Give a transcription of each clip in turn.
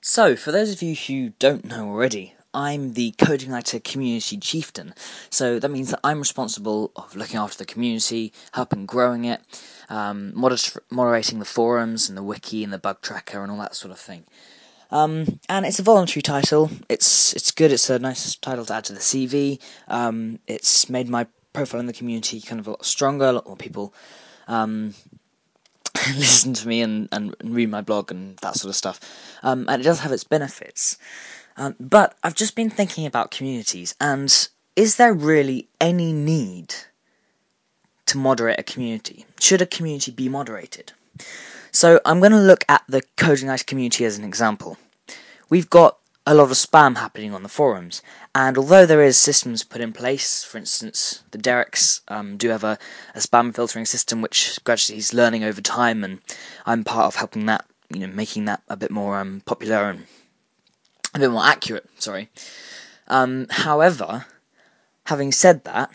So, for those of you who don't know already, I'm the CodingIgniter Community Chieftain. So that means that I'm responsible of looking after the community, helping growing it, moderating the forums and the wiki and the bug tracker and all that sort of thing. And it's a voluntary title. It's good. It's a nice title to add to the CV. It's made my profile in the community kind of a lot stronger. A lot more people listen to me and read my blog and that sort of stuff. And it does have its benefits. But I've just been thinking about communities, and is there really any need to moderate a community? Should a community be moderated? So I'm going to look at the CodingIgniter community as an example. We've got a lot of spam happening on the forums, and although there is systems put in place, for instance, the Derek's do have a spam filtering system which gradually is learning over time, and I'm part of helping that, making that a bit more popular and a bit more accurate, However, having said that,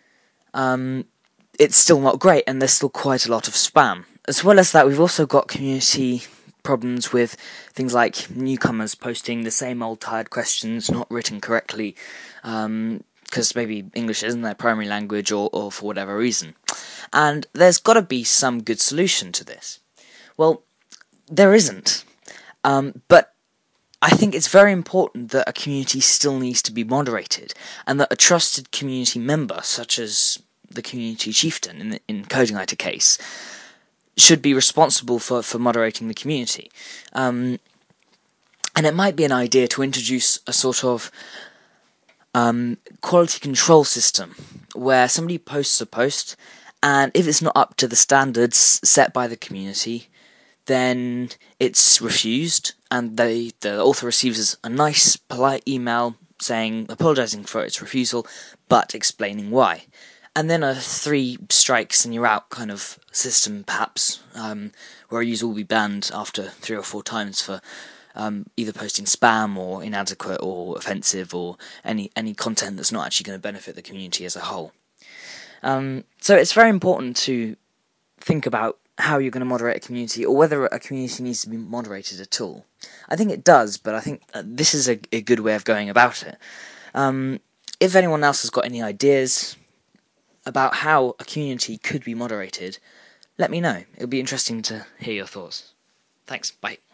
it's still not great, and there's still quite a lot of spam. As well as that, we've also got community problems with things like newcomers posting the same old tired questions, not written correctly, because maybe English isn't their primary language, or for whatever reason. And there's got to be some good solution to this. Well, there isn't. But I think it's very important that a community still needs to be moderated, and that a trusted community member, such as the community chieftain in CodingIgniter case, should be responsible for moderating the community. And it might be an idea to introduce a sort of quality control system where somebody posts a post, and if it's not up to the standards set by the community, then it's refused, and the author receives a nice, polite email apologising for its refusal, but explaining why. And then a 3 strikes and you're out kind of system, perhaps, where a user will be banned after 3 or 4 times for either posting spam or inadequate or offensive or any content that's not actually going to benefit the community as a whole. So it's very important to think about how you're going to moderate a community, or whether a community needs to be moderated at all. I think it does, but I think this is a good way of going about it. If anyone else has got any ideas about how a community could be moderated, let me know. It'll be interesting to hear your thoughts. Thanks, bye.